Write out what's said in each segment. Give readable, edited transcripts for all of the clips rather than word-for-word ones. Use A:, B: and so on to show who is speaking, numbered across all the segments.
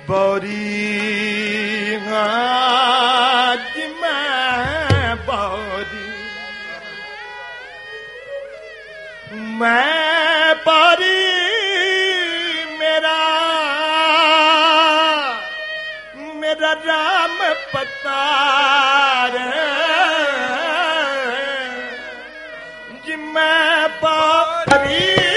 A: बौरी आज मैं बौरी मेरा राम पतार जी मैं बौरी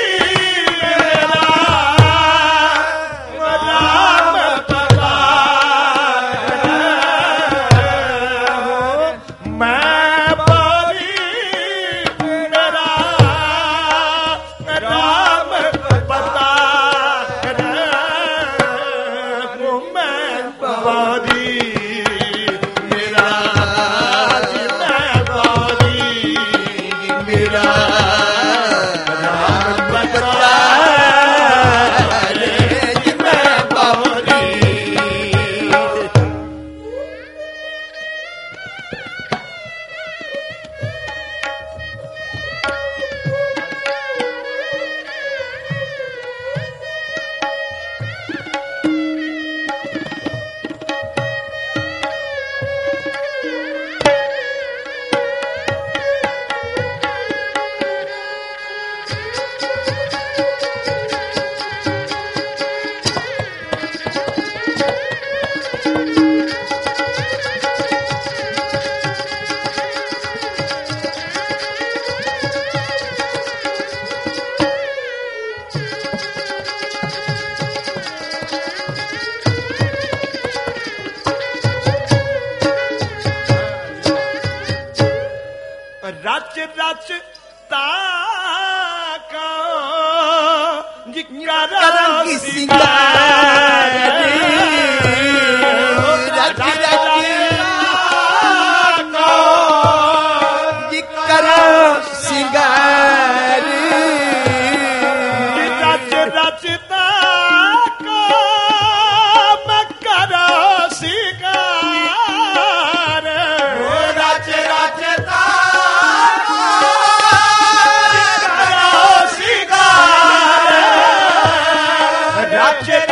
A: रच रच ताका जिकर की सिंगार रच रच ताका जिकर सिंगार रच रच ताका मकर सिंगार रच रच Ratchet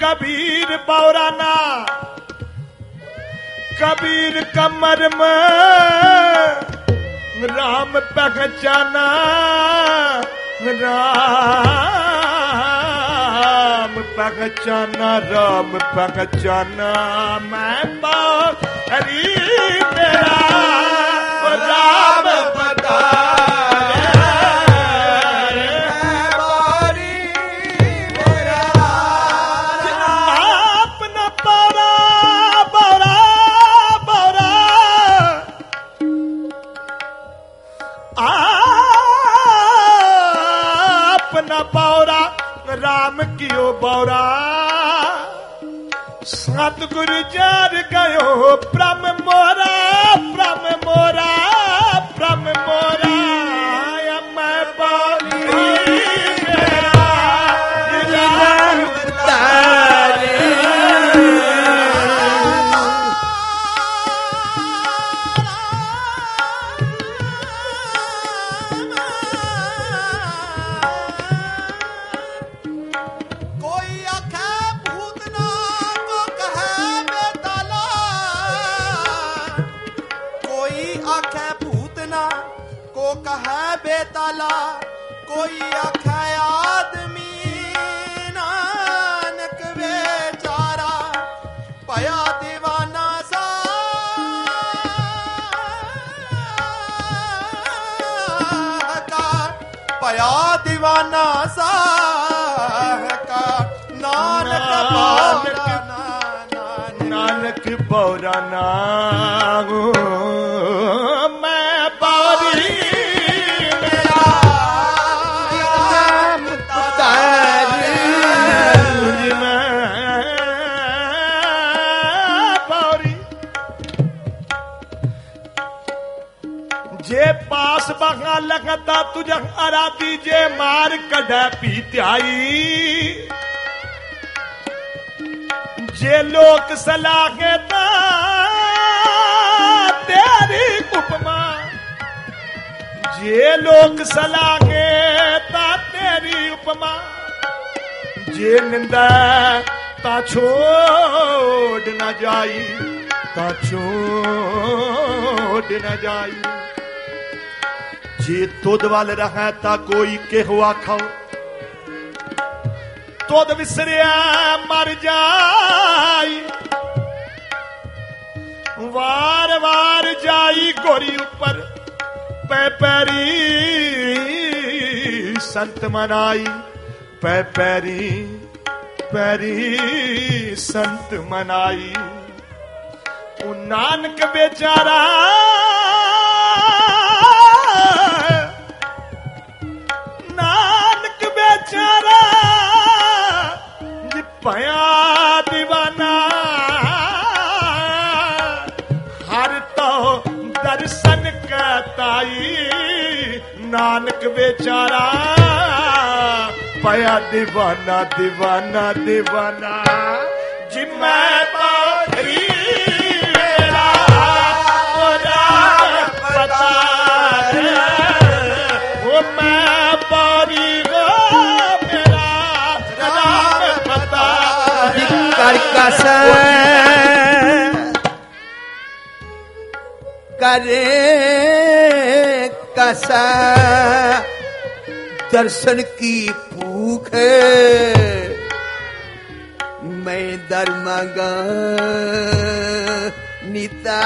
A: कबीर बौराना कबीर कमर में राम पहचाना राम पहचाना राम पहचाना मैं बारी तेरा राम पता राम कियो बौरा सतगुरु जार गयो प्रम मोरा प्रम मोरा प्रम मोरा मैं बौरी
B: बेताला कोई आखे आदमी नानक बेचारा पया दीवाना सा का पया दीवाना सा का नानक बौराना
A: नानक बौराना पास बगा लगता तुझ आराधी जे मार कढ़ पीत्याई जे लोक सलाहे तेरी उपमा जे लोक सलाहे तेरी उपमा जे निंदा ता छोड़ न जाई ता छोड़ न जाई जे तुद वाल रहा ता कोई के हुआ खाओ तुद विसरिया मर जाई वार वार जाई गोरी ऊपर पैरी संत मनाई पैरी संत मनाई उ नानक बेचारा बेचारा पया दीवाना हर तो दर्शन कहताई नानक बेचारा पया दीवाना दीवाना दीवाना जिम्मे बारी मेरा पता वो मैं बारी
B: करे कसा दर्शन की भूख मैं दर मांगा निता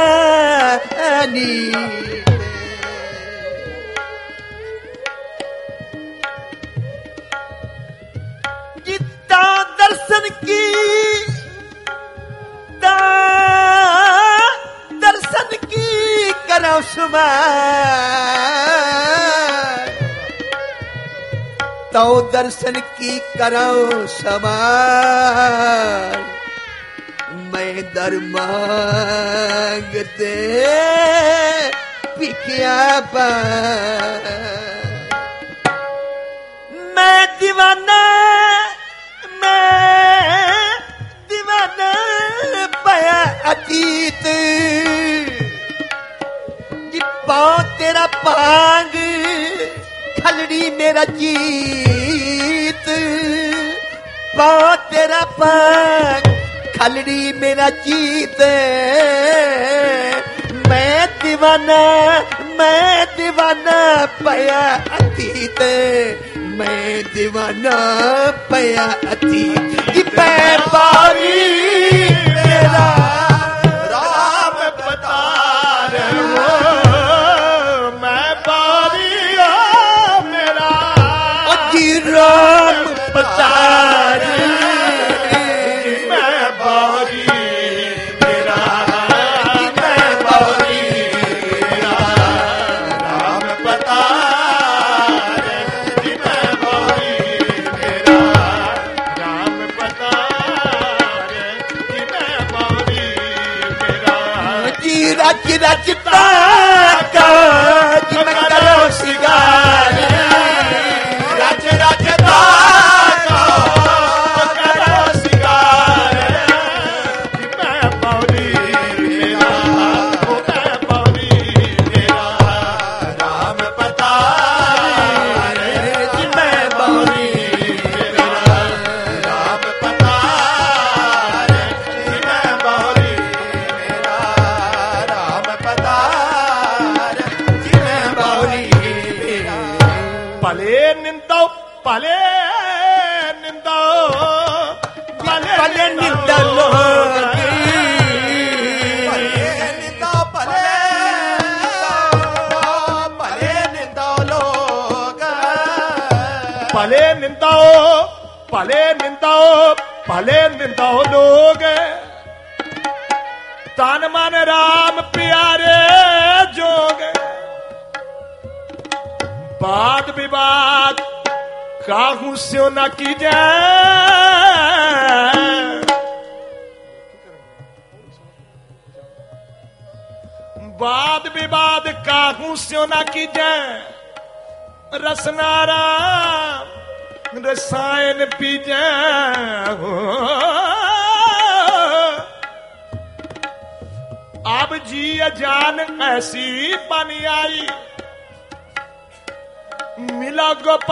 B: जितना दर्शन की दर्शन की करो समार तो दर्शन की करो समार मैं दर मांगते पिकिया पर मैं दीवाना पाया अतीत जी पाओ तेरा पांग खलड़ी मेरा जीत पाओ तेरा पाग खलड़ी मेरा जीत मैं दीवाना पया अतीत मैं दीवाना पया अतीत कि मैं बारी मेरा
A: राम बता रहे हो मैं बारी मेरा
B: जी राम बता रहे
A: मैं बारी मेरा
B: मैं बारी
A: मेरा राम बता रहे मैं बारी मेरा राम बता रहे मैं बारी मेरा
B: जी रचता का जी मैं करो सिगार
A: रचता का करो सिगार मैं बारी मेरा मैं बारी मेरा राम बता रहे
B: जी मैं बारी
A: मेरा राम बता रहे मैं बारी मेरा राम बता रहे मैं बारी भले निंदो भले निंदो
B: भले निंदा लोगी
A: भले निंदो भले निंदो लोग तन मन राम प्यारे जोग वाद विवाद काहू स्यो न कीजे वाद विवाद काहू स्यो न कीजे रसनारा रसायन पीजे अब जी जान ऐसी बन आई मिला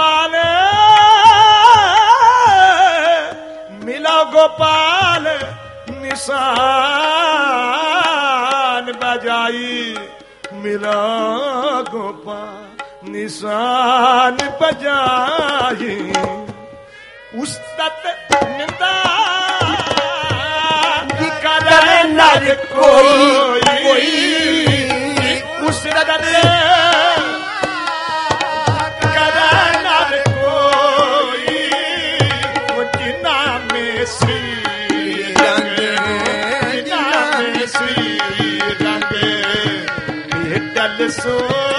A: गोपाल निशान बजाई मिला गोपाल निशान बजाई उस्तत निंदा करे नर कोई उस्तत करे नर कोई जिना में श्री रंग जिना में श्री रंग बेटल सो